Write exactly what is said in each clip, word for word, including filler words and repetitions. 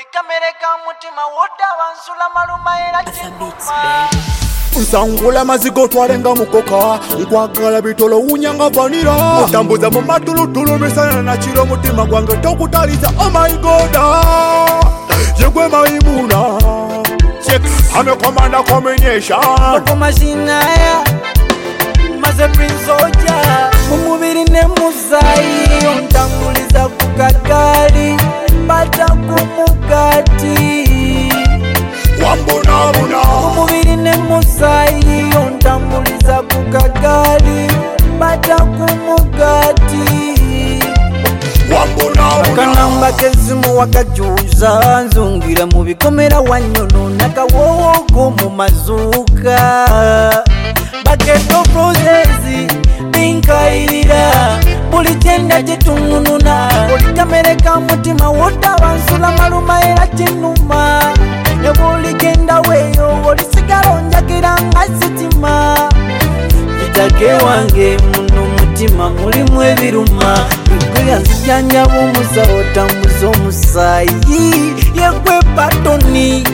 Olikamereka mutima woda bansula maluma era kinuma Nsangula mazigo twalenga mukoka nkwagala bitolo unyanga vanira otambuza mu matulutulu misana na chiro mutima gwange tokutaliza oh my god yegwe maimuna ame komanda combination Bako mashinaya maze prince oja mumubiri ne muzayi ontambuliza kukagali bata kumugati wambona buna mumubiri ne muzayi ontambuliza kukagali bata kumugati wambona buna kanamba kezimu wakajuza nzungira mu bikomera wanyono nakawogo mu mazuka baketo process binkairira buli kyenda kitunununa olikamereka mutima woda bansula maluma era kinuma ne buli genda weyo olisigala onjagira nga sitima itage wange muno mutima mulimu ebiruma igweya nzijanja b'omusawo otambuza omusayi yegwe batoni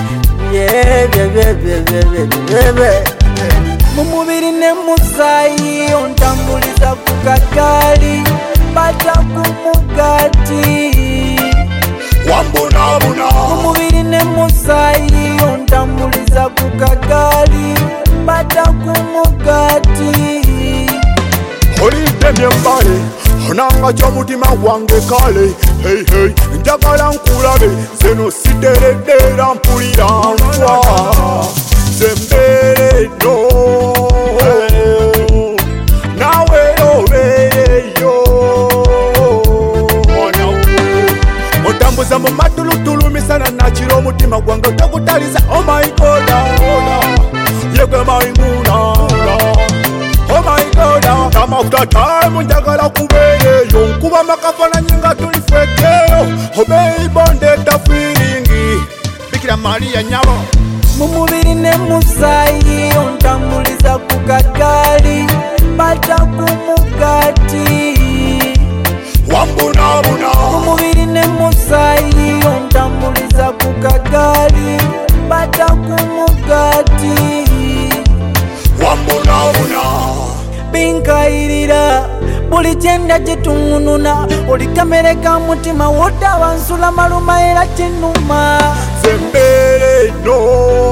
yebyebyebyebyebyebye mumubiri ne musayi ontambuliza kukagali bata kumugati wambona buna mumubiri ne musayi ontambuliza kukagali bata kumugati olidemye mbale onanga kyomutima gwange kale hey hey njagala nkulabe zeno sideredera mpulira ntwa zembere no nawe obeeyo otambuza mu matulutulu misana nakiro omutima gwange tokutaliza oh my god yegwe maimuna oh my god come after time njagala kubeeyo nkuba makafananyi nga tuli fekeyo obeibondeta feeling bikira maria nyabo mumubiri ne musayi ontambuliza kukagali bata kumugati wambona buna mumubiri ne musayi ontambuliza kukagali bata kumugati wambona buna binkairira buli kyenda kitunununa olikamereka mutima woda bansula maluma era kinuma zembere no